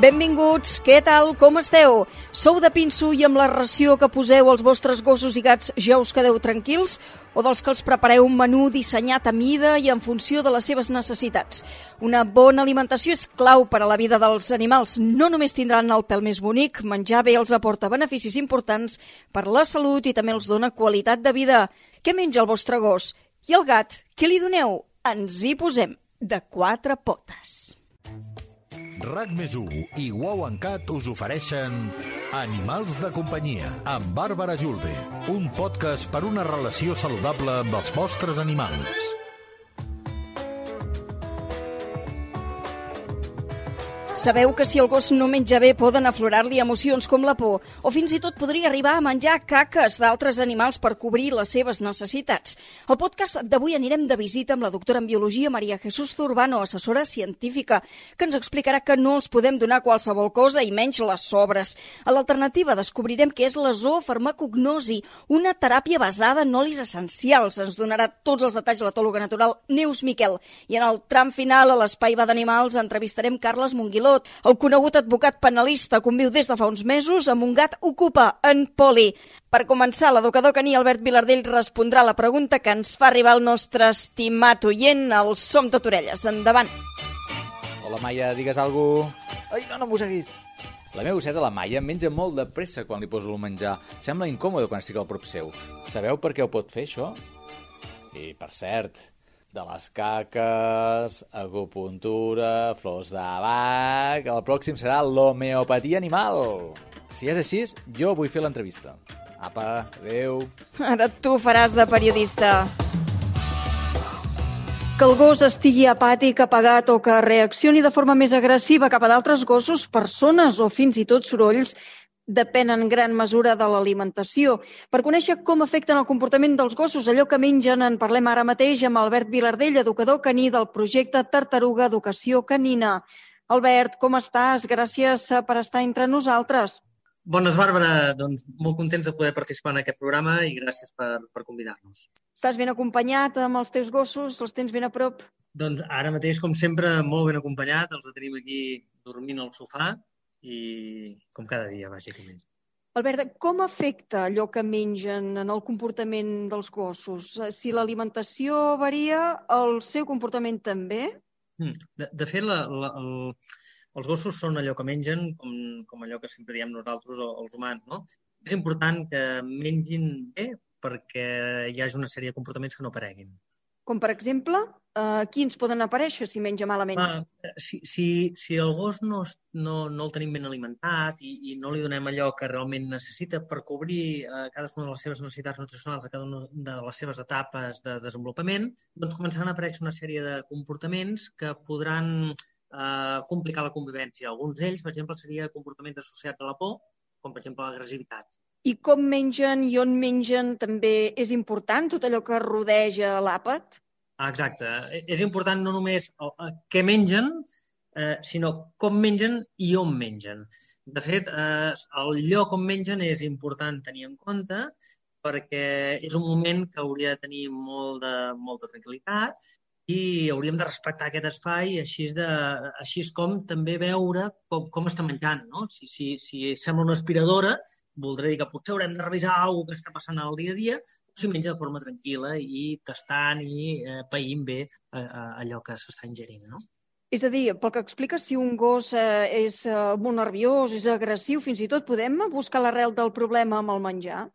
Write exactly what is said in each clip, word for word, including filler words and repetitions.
Benvinguts, què tal, com esteu? Sou de pinso i amb la ració que poseu als vostres gossos i gats ja us quedeu tranquils? O dels que els prepareu un menú dissenyat a mida i en funció de les seves necessitats? Una bona alimentació és clau per a la vida dels animals. No només tindran el pèl més bonic, menjar bé els aporta beneficis importants per la salut i també els dona qualitat de vida. Què menja el vostre gos? I el gat, què li doneu? Ens hi posem de quatre potes. RAC més u i Wow and Cat us ofereixen Animals de companyia amb Bàrbara Julve, un podcast per una relació saludable amb els vostres animals. Sabeu que si el gos no menja bé poden aflorar-li emocions com la por o fins i tot podria arribar a menjar caques d'altres animals per cobrir les seves necessitats. Al podcast d'avui anirem de visita amb la doctora en biologia Maria Jesús Zurbano, assessora científica, que ens explicarà que no els podem donar qualsevol cosa i menys les sobres. A l'alternativa descobrirem què és la zoofarmacognosi, una teràpia basada en olis essencials. Ens donarà tots els detalls l'etòloga natural Neus Miquel. I en el tram final, a l'Espai Va d'Animals, entrevistarem Carles Monguiló, el conegut advocat penalista, conviu des de fa uns mesos amb un gat ocupa, en Poli. Per començar, l'educador caní Albert Vilardell respondrà a la pregunta que ens fa arribar el nostre estimat oient, el Som tot orelles. Endavant. Hola, Maia, digues alguna cosa? Ai, no, no mosseguis. La meva osseta, la Maia, menja molt de pressa quan li poso el menjar. Sembla incòmode quan estic al prop seu. Sabeu per què ho pot fer, això? I, per cert, de les caques, acupuntura, flors de bac... El pròxim serà l'homeopatia animal. Si és així, jo vull fer l'entrevista. Apa, adeu. Ara tu faràs de periodista. Que el gos estigui apàtic, apagat o que reaccioni de forma més agressiva cap a d'altres gossos, persones o fins i tot sorolls depèn en gran mesura de l'alimentació. Per conèixer com afecten el comportament dels gossos, allò que mengen, en parlem ara mateix amb Albert Vilardell, educador caní del projecte Tartaruga Educació Canina. Albert, com estàs? Gràcies per estar entre nosaltres. Bones, Bàrbara. Doncs molt contents de poder participar en aquest programa i gràcies per, per convidar-nos. Estàs ben acompanyat amb els teus gossos? Els tens ben a prop? Doncs ara mateix, com sempre, molt ben acompanyat. Els tenim aquí dormint al sofà i com cada dia, bàsicament. Albert, com afecta allò que mengen en el comportament dels gossos? Si l'alimentació varia, el seu comportament també? De, de fet, la, la, el, els gossos són allò que mengen, com, com allò que sempre diem nosaltres, els humans, no? És important que mengin bé perquè hi hagi una sèrie de comportaments que no apareguin. Com, per exemple, eh, quins poden aparèixer si menja malament? Ah, si, si, si el gos no, no, no el tenim ben alimentat i, i no li donem allò que realment necessita per cobrir eh, cadascuna de les seves necessitats nutricionals a cada una de les seves etapes de desenvolupament, doncs començaran a aparèixer una sèrie de comportaments que podran eh, complicar la convivència. Alguns d'ells, per exemple, seria comportaments associats a la por, com per exemple l'agressivitat. I com mengen i on mengen també és important, tot allò que rodeja l'àpat? Exacte. És important no només el, el, què mengen, eh, sinó com mengen i on mengen. De fet, eh, el lloc on mengen és important tenir en compte perquè és un moment que hauria de tenir molt de, molta tranquil·litat i hauríem de respectar aquest espai, així, de, així com també veure com, com està menjant. No? Si, si, si sembla una aspiradora, voldrà dir que potser haurem de revisar alguna cosa que està passant al dia a dia, o si menja de forma tranquil·la i tastant i eh, païnt bé eh, allò que s'està ingerint, no? És a dir, pel que expliques, si un gos eh, és eh, molt nerviós, és agressiu, fins i tot podem buscar l'arrel del problema amb el menjar?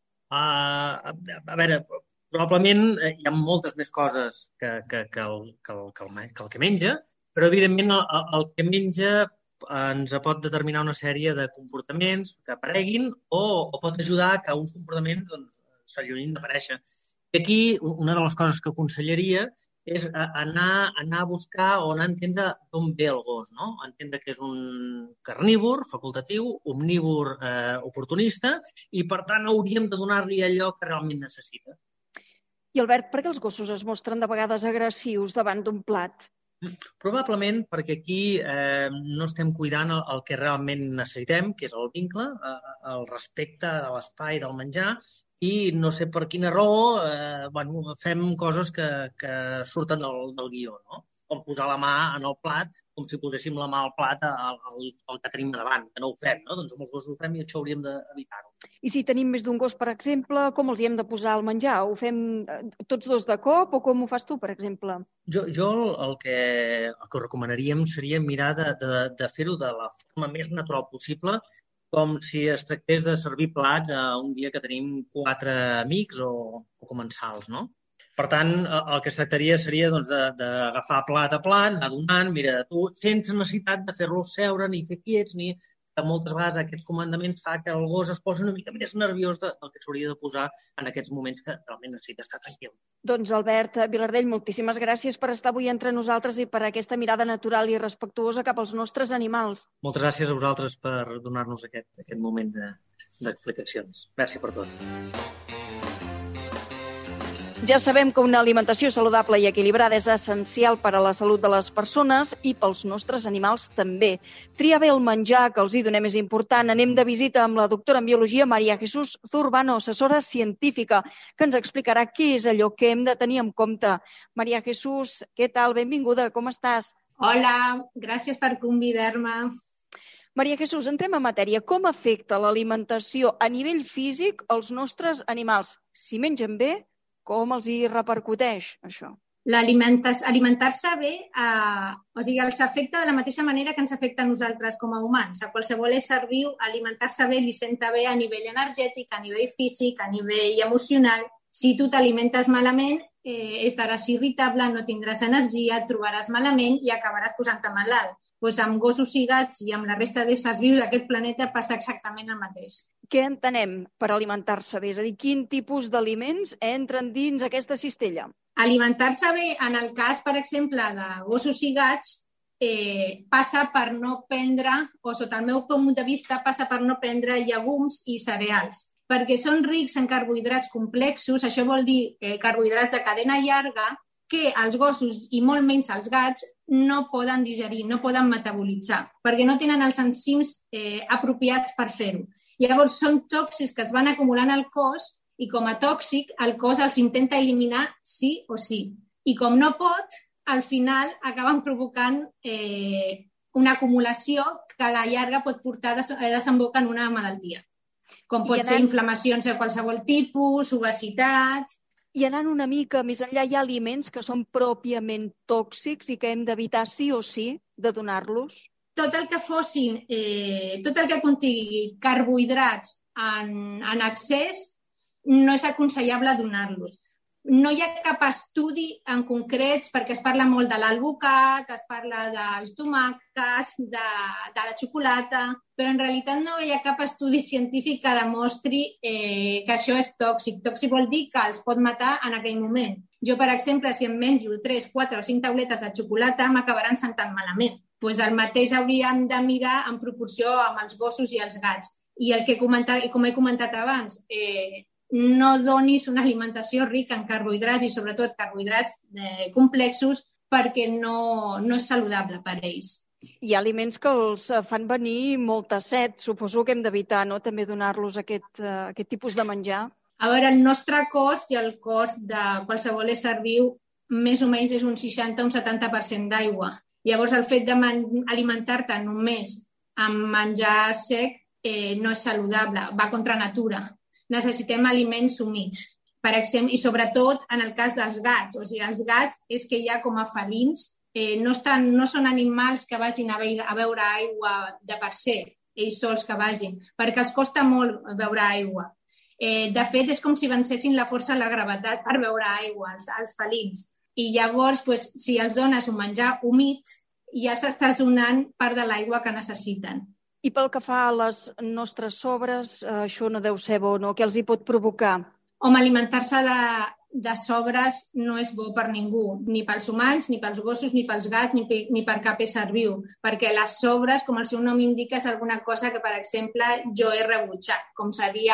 Uh, a, a veure, probablement eh, hi ha moltes més coses que, que, que, el, que, el, que, el, que el que menja, però evidentment el, el que menja ens pot determinar una sèrie de comportaments que apareguin o, o pot ajudar que uns comportaments doncs, s'allunyin d'aparèixer. I aquí una de les coses que aconsellaria és anar, anar a buscar o anar a entendre d'on ve el gos, no? Entendre que és un carnívor facultatiu, omnívor eh, oportunista i per tant hauríem de donar-li allò que realment necessita. I Albert, per què els gossos es mostren de vegades agressius davant d'un plat? Probablement perquè aquí eh, no estem cuidant el, el que realment necessitem, que és el vincle, eh, el respecte de l'espai del menjar, i no sé per quina raó eh, bueno, fem coses que, que surten del, del guió, no? com posar la mà en el plat, com si poséssim la mà al plat al, al, al que tenim davant, que no ho fem, no? Doncs amb els gossos ho fem i això hauríem d'evitar-ho. I si tenim més d'un gos, per exemple, com els hi hem de posar al menjar? Ho fem tots dos de cop o com ho fas tu, per exemple? Jo, jo el, que, el que recomanaríem seria mirar de, de, de fer-ho de la forma més natural possible, com si es tractés de servir plats a un dia que tenim quatre amics o, o comensals, no? Per tant, el que es tractaria seria doncs, d'agafar plat a plat, anar donant, mira, tu, sense necessitat de fer-los seure ni fer quiets, ni que moltes vegades aquest comandament fa que el gos es posi una mica més nerviós de, del que s'hauria de posar en aquests moments que realment necessita estar tranquil. Doncs Albert Vilardell, moltíssimes gràcies per estar avui entre nosaltres i per aquesta mirada natural i respectuosa cap als nostres animals. Moltes gràcies a vosaltres per donar-nos aquest, aquest moment d'explicacions. De, Gràcies per tot. Ja sabem que una alimentació saludable i equilibrada és essencial per a la salut de les persones i pels nostres animals també. Triar bé el menjar, que els hi donem és important. Anem de visita amb la doctora en biologia María Jesús Zurbano, assessora científica, que ens explicarà què és allò que hem de tenir en compte. María Jesús, què tal? Benvinguda, com estàs? Hola, gràcies per convidar-me. María Jesús, entrem en matèria. Com afecta l'alimentació a nivell físic als nostres animals? Si mengen bé, com els hi repercuteix, això? Alimentar-se bé, eh, o sigui, els afecta de la mateixa manera que ens afecta a nosaltres com a humans. A qualsevol ésser viu, alimentar-se bé li senta bé a nivell energètic, a nivell físic, a nivell emocional. Si tu t'alimentes malament, eh, estaràs irritable, no tindràs energia, et trobaràs malament i acabaràs posant-te malalt. Pues amb gossos i gats i amb la resta d'éssers vius d'aquest planeta passa exactament el mateix. Què entenem per alimentar-se bé? És a dir, quin tipus d'aliments entren dins aquesta cistella? Alimentar-se bé, en el cas, per exemple, de gossos i gats, eh, passa per no prendre, o sota el meu punt de vista, passa per no prendre llegums i cereals, perquè són rics en carbohidrats complexos, això vol dir eh, carbohidrats de cadena llarga, que els gossos i molt menys els gats no poden digerir, no poden metabolitzar, perquè no tenen els enzims eh, apropiats per fer-ho. Llavors són tòxics que es van acumulant al cos i com a tòxic el cos els intenta eliminar sí o sí. I com no pot, al final acaben provocant eh, una acumulació que a la llarga pot portar a desembocar en una malaltia, com pot ser inflamacions de qualsevol tipus, obesitat. I anant una mica més enllà, hi ha aliments que són pròpiament tòxics i que hem d'evitar sí o sí de donar-los? Tot el que fossin, eh, tot el que contingui carbohidrats en, en excés no és aconsellable donar-los. No hi ha cap estudi en concrets perquè es parla molt de l'alvocat, es parla dels tomàquets, de, de la xocolata, però en realitat no hi ha cap estudi científic que demostri eh, que això és tòxic. Tòxic vol dir que els pot matar en aquell moment. Jo, per exemple, si em menjo tres, quatre o cinc tauletes de xocolata, m'acabaran sentant malament. Pues el mateix hauríem de mirar en proporció amb els gossos i els gats. I el que he comentat, com he comentat abans, eh, no donis una alimentació rica en carbohidrats i sobretot carbohidrats eh, complexos perquè no, no és saludable per a ells. Hi ha aliments que els fan venir molta set, suposo que hem d'evitar, no?, també donar-los aquest, uh, aquest tipus de menjar. A veure, el nostre cos i el cos de qualsevol ésser viu més o menys és un seixanta a un setanta per cent d'aigua. Llavors, el fet d'alimentar-te només amb menjar sec eh, no és saludable, va contra natura. Necessitem aliments humits, per exemple, i sobretot en el cas dels gats. O sigui, els gats és que ja com a felins eh, no, estan, no són animals que vagin a beure, a beure aigua de per se, ells sols que vagin, perquè els costa molt beure aigua. Eh, de fet, és com si vencessin la força de la gravetat per beure aigua, els, els felins. I llavors, pues, si els dones un menjar humit, ja s'estàs donant part de l'aigua que necessiten. I pel que fa a les nostres sobres, això no deu ser bo, no? Què els hi pot provocar? Home, alimentar-se de, de sobres no és bo per ningú, ni pels humans, ni pels gossos, ni pels gats, ni, ni per cap ésser viu, perquè les sobres, com el seu nom indica, és alguna cosa que, per exemple, jo he rebutjat, com seria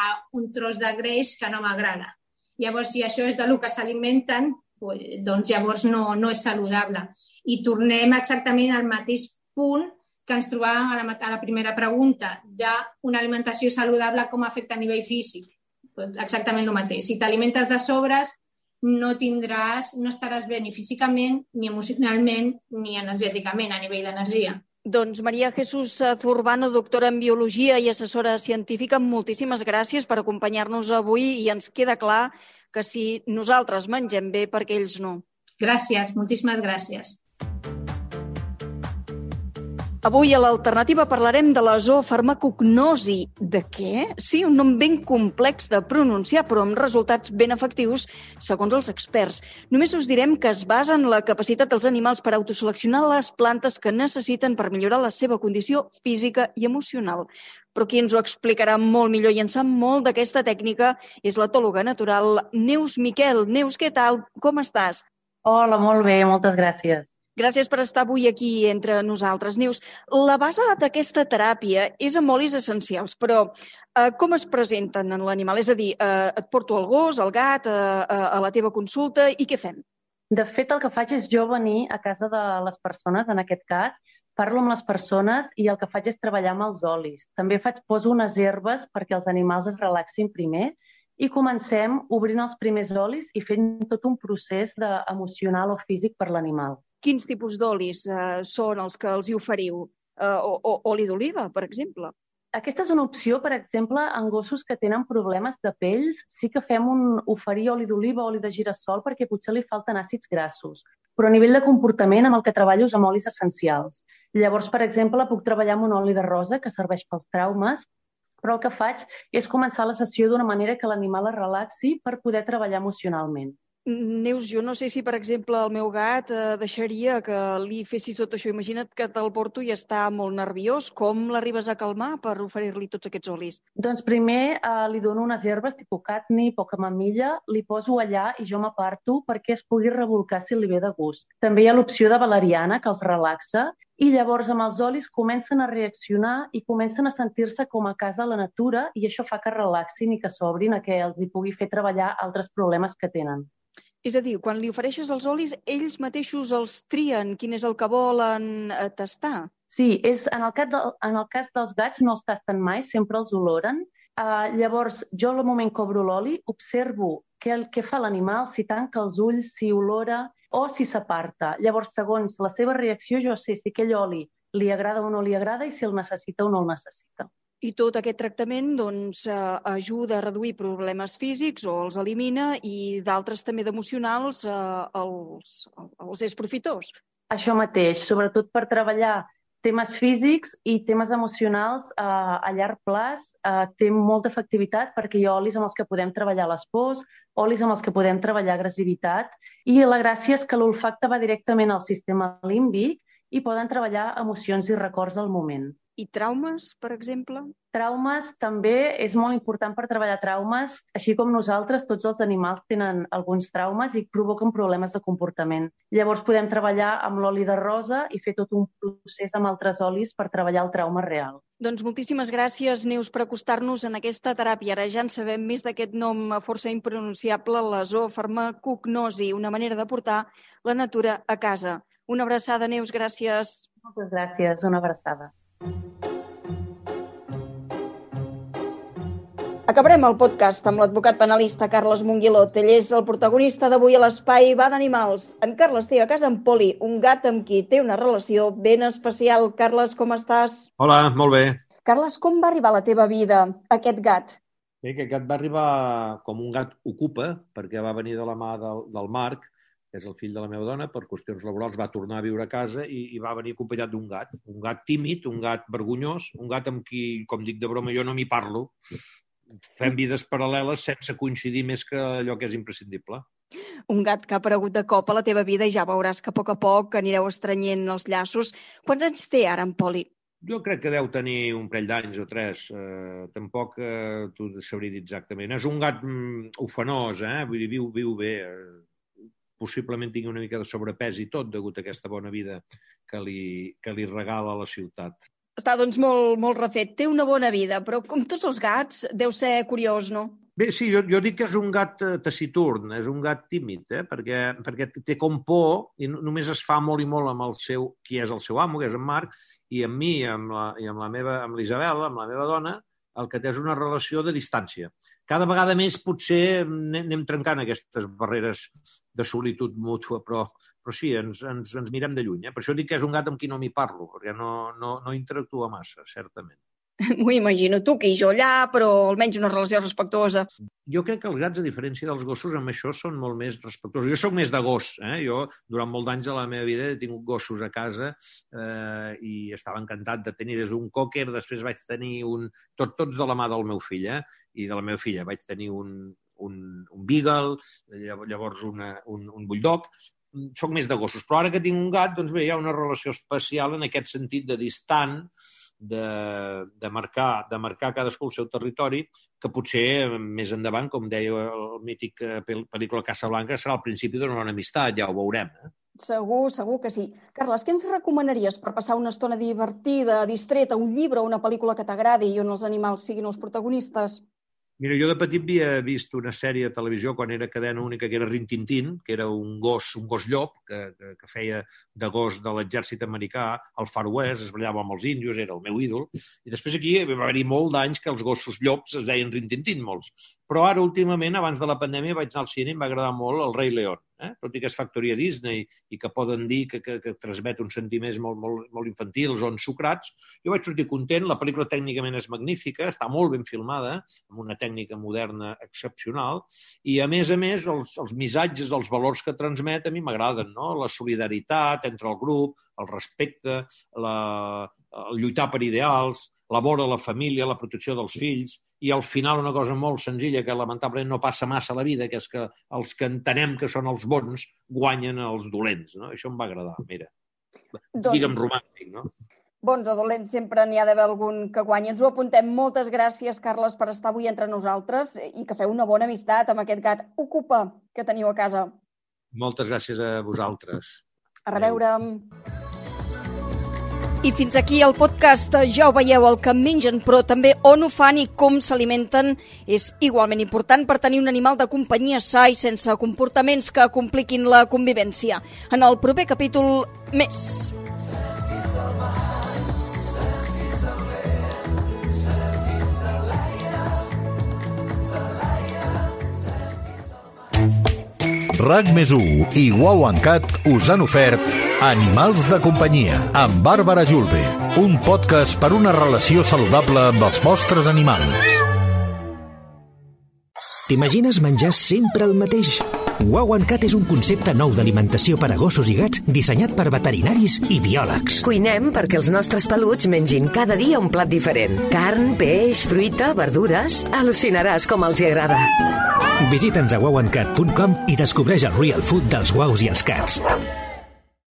un tros de greix que no m'agrada. Llavors, si això és del que s'alimenten, doncs llavors no, no és saludable. I tornem exactament al mateix punt que ens trobàvem a la, a la primera pregunta, d'una alimentació saludable com afecta a nivell físic. Doncs exactament el mateix. Si t'alimentes de sobres, no tindràs, no estaràs bé ni físicament, ni emocionalment, ni energèticament, a nivell d'energia. Doncs Maria Jesús Zurbano, doctora en Biologia i assessora científica, moltíssimes gràcies per acompanyar-nos avui i ens queda clar que si nosaltres mengem bé, perquè ells no. Gràcies, moltíssimes gràcies. Avui a l'Alternativa parlarem de la zoofarmacognosi. De què? Sí, un nom ben complex de pronunciar, però amb resultats ben efectius, segons els experts. Només us direm que es basa en la capacitat dels animals per autoseleccionar les plantes que necessiten per millorar la seva condició física i emocional. Però qui ens ho explicarà molt millor i en sap molt d'aquesta tècnica és l'etòloga natural Neus Miquel. Neus, què tal? Com estàs? Hola, molt bé, moltes gràcies. Gràcies per estar avui aquí entre nosaltres. Neus, la base d'aquesta teràpia és amb olis essencials, però eh, com es presenten en l'animal? És a dir, eh, et porto el gos, el gat, eh, a la teva consulta i què fem? De fet, el que faig és jo venir a casa de les persones, en aquest cas, parlo amb les persones i el que faig és treballar amb els olis. També faig, poso unes herbes perquè els animals es relaxin primer i comencem obrint els primers olis i fent tot un procés de, emocional o físic per l'animal. Quins tipus d'olis eh, són els que els hi oferiu? Eh, o, o oli d'oliva, per exemple? Aquesta és una opció, per exemple, en gossos que tenen problemes de pells. Sí que fem un oferir oli d'oliva o oli de girassol perquè potser li falten àcids grassos. Però a nivell de comportament, amb el que treballo és amb olis essencials. Llavors, per exemple, puc treballar amb un oli de rosa que serveix pels traumes, però el que faig és començar la sessió d'una manera que l'animal es relaxi per poder treballar emocionalment. Neus, jo no sé si, per exemple, el meu gat eh, deixaria que li fessis tot això. Imagina't que te'l porto i està molt nerviós. Com l'arribes a calmar per oferir-li tots aquests olis? Doncs primer eh, li dono unes herbes tipus catnip o camamilla, li poso allà i jo m'aparto perquè es pugui revolcar si li ve de gust. També hi ha l'opció de valeriana, que els relaxa, i llavors amb els olis comencen a reaccionar i comencen a sentir-se com a casa a la natura i això fa que relaxin i que s'obrin a que els hi pugui fer treballar altres problemes que tenen. És a dir, quan li ofereixes els olis, ells mateixos els trien quin és el que volen tastar? Sí, és, en, el cas de, en el cas dels gats no els tasten mai, sempre els oloren. Uh, llavors, jo al moment que obro l'oli observo què, què fa l'animal, si tanca els ulls, si olora o si s'aparta. Llavors, segons la seva reacció, jo sé si aquell oli li agrada o no li agrada i si el necessita o no el necessita. I tot aquest tractament doncs, eh, ajuda a reduir problemes físics o els elimina i d'altres també d'emocionals eh, els, els és profitós. Això mateix, sobretot per treballar temes físics i temes emocionals eh, a llarg plaç eh, té molta efectivitat perquè hi ha olis amb els que podem treballar les pors, olis amb els que podem treballar agressivitat i la gràcia és que l'olfacte va directament al sistema límbic i poden treballar emocions i records al moment. I traumes, per exemple? Traumes també és molt important per treballar traumes. Així com nosaltres, tots els animals tenen alguns traumes i provoquen problemes de comportament. Llavors podem treballar amb l'oli de rosa i fer tot un procés amb altres olis per treballar el trauma real. Doncs moltíssimes gràcies, Neus, per acostar-nos en aquesta teràpia. Ara ja en sabem més d'aquest nom força impronunciable, la zoofarmacognosi, una manera de portar la natura a casa. Una abraçada, Neus, gràcies. Moltes gràcies, una abraçada. Acabarem el podcast amb l'advocat penalista Carles Monguilot. Ell és el protagonista d'avui a l'Espai Va d'Animals. En Carles té a casa en Poli, un gat amb qui té una relació ben especial. Carles, com estàs? Hola, molt bé. Carles, com va arribar a la teva vida aquest gat? Bé, aquest gat va arribar com un gat ocupa, perquè va venir de la mà del, del Marc, que és el fill de la meva dona, per qüestions laborals va tornar a viure a casa i, i va venir acompanyat d'un gat. Un gat tímid, un gat vergonyós, un gat amb qui, com dic de broma, jo no m'hi parlo. Fem vides paral·leles sense coincidir més que allò que és imprescindible. Un gat que ha aparegut de cop a la teva vida i ja veuràs que a poc a poc anireu estrenyent els llaços. Quants anys té ara en Poli? Jo crec que deu tenir un parell d'anys o tres. Eh, tampoc eh, t'ho sabria dir exactament. És un gat mm, ufanós, eh? Vull dir, viu, viu bé. Possiblement tingui una mica de sobrepès i tot, degut a aquesta bona vida que li, que li regala la ciutat. Està, doncs, molt, molt refet. Té una bona vida, però com tots els gats, deu ser curiós, no? Bé, sí, jo, jo dic que és un gat taciturn, és un gat tímid, eh? perquè, perquè té com por i només es fa molt i molt amb el seu, qui és el seu amo, que és en Marc, i amb mi, amb la, i amb la meva, amb l'Isabel, amb la meva dona, el que té és una relació de distància, cada vegada més potser anem trencant aquestes barreres de solitud mútua, però, però sí, ens, ens, ens mirem de lluny. Eh? Per això dic que és un gat amb qui no m'hi parlo, perquè no, no, no interactua massa, certament. M'ho imagino, tu que hi jo allà, però almenys una relació respectuosa. Jo crec que els gats, a diferència dels gossos, amb això són molt més respectuosos. Jo sóc més de gos. Eh? Jo, durant molt d'anys de la meva vida, he tingut gossos a casa eh, i estava encantat de tenir des d'un cocker, després vaig tenir un... Tot, tots de la mà del meu fill, eh? I de la meva filla. Vaig tenir un, un, un beagle, llavors una, un, un bulldog. Soc més de gossos. Però ara que tinc un gat, doncs bé, hi ha una relació especial en aquest sentit de distant, de, de, marcar, de marcar cadascú el seu territori, que potser més endavant, com deia el mític pel·lícula Casablanca, serà el principi d'una bona amistat, ja ho veurem. Eh? Segur, segur que sí. Carles, què ens recomanaries per passar una estona divertida, distreta, un llibre o una pel·lícula que t'agradi i on els animals siguin els protagonistes? Mira, jo de petit havia vist una sèrie de televisió quan era cadena única que era Rin Tin Tin, que era un gos, un gos llop que, que, que feia de gos de l'exèrcit americà al Far West, es ballava amb els índios, era el meu ídol. I després aquí va haver-hi molt d'anys que els gossos llops es deien Rin Tin Tin, molts. Però ara, últimament, abans de la pandèmia, vaig anar al cine i em va agradar molt El Rei León. Eh? Tot i que és factoria Disney i que poden dir que, que, que transmet uns sentiments molt, molt, molt infantils o ensucrats, jo vaig sortir content. La pel·lícula tècnicament és magnífica, està molt ben filmada, amb una tècnica moderna excepcional, i a més a més els, els missatges, els valors que transmet a mi m'agraden, no? La solidaritat entre el grup, el respecte, la, el lluitar per ideals, la vora, la família, la protecció dels fills, i al final una cosa molt senzilla que lamentablement no passa massa a la vida, que és que els que entenem que són els bons guanyen els dolents. No? Això em va agradar, mira. Doncs... Digue'm romàntic, no? Bons o dolents, sempre n'hi ha d'haver algun que guanyi. Ens ho apuntem. Moltes gràcies, Carles, per estar avui entre nosaltres i que feu una bona amistat amb aquest gat Ocupa que teniu a casa. Moltes gràcies a vosaltres. A reveure. I fins aquí el podcast. Ja ho veieu, el que mengen, però també on ho fan i com s'alimenten és igualment important per tenir un animal de companyia sa i sense comportaments que compliquin la convivència. En el proper capítol, més. RAC més u i Wow and Cat us han ofert Animals de companyia amb Bàrbara Julve, un podcast per una relació saludable amb els vostres animals. T'imagines menjar sempre el mateix? Wow and Cat és un concepte nou d'alimentació per a gossos i gats dissenyat per veterinaris i biòlegs. Cuinem perquè els nostres peluts mengin cada dia un plat diferent. Carn, peix, fruita, verdures... Al·lucinaràs com els hi agrada. Visita'ns a wow and cat punt com i descobreix el real food dels guaus i els cats.